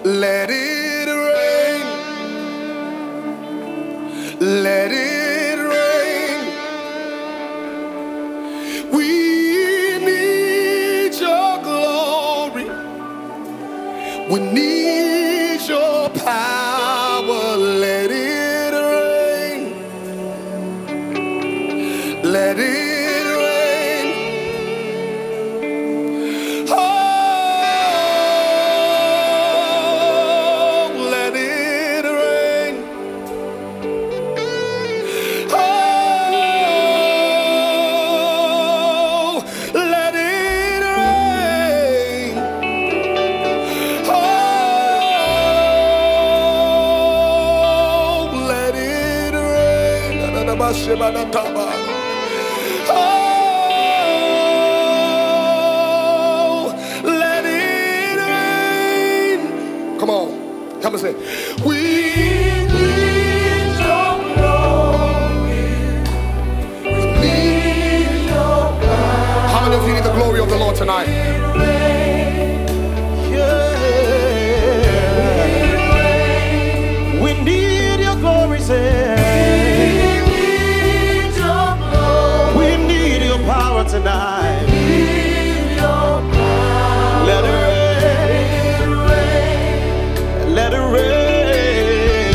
Let it rain. Let it rain. We need your glory. We need your power. Let it rain. Let it rain. Oh, let it rain. Oh, let it rain. Oh, let it rain. Oh, let it rain. Come on, help me say. We need your glory. We need your power. How many of you need the glory of the Lord tonight? We need your glory, say. We need your power tonight. Let it rain. Let it rain.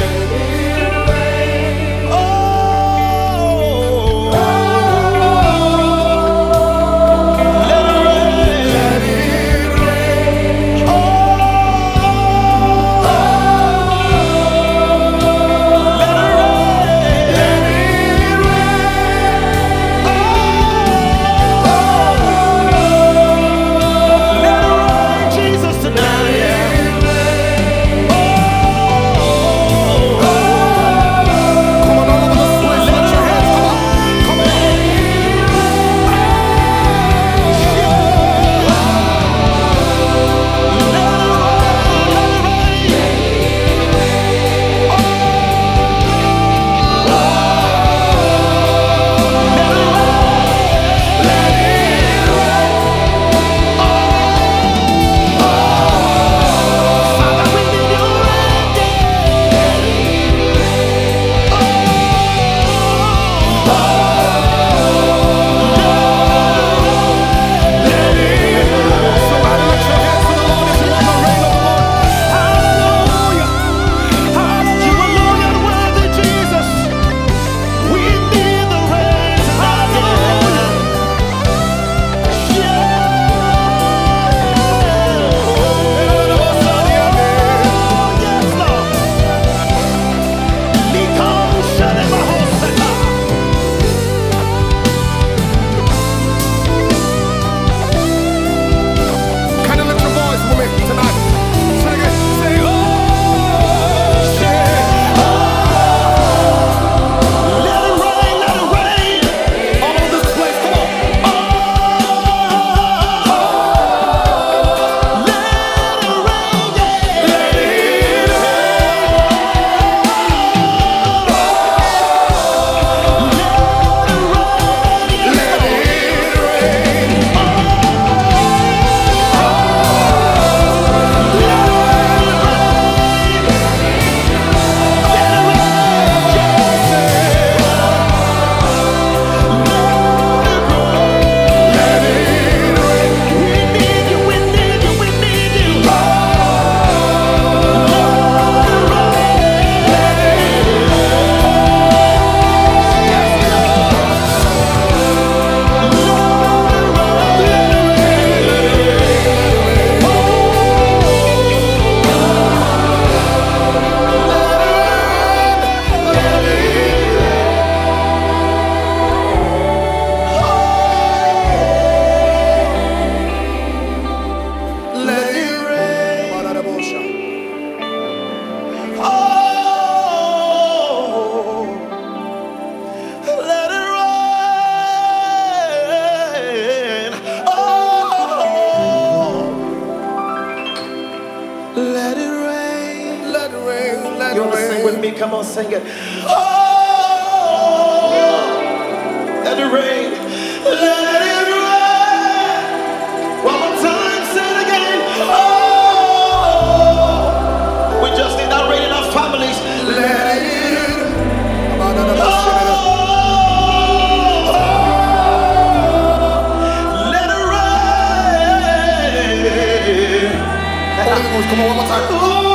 Oh, let it rain. Oh, me, come on, sing it. Oh, let it rain, let it rain. One more time, say it again. Oh, Holy Ghost. Come on, one more time.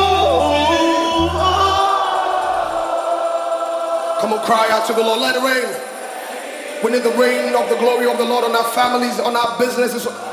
Come on, cry out to the Lord. Let it rain. We need the rain of the glory of the Lord on our families, on our businesses.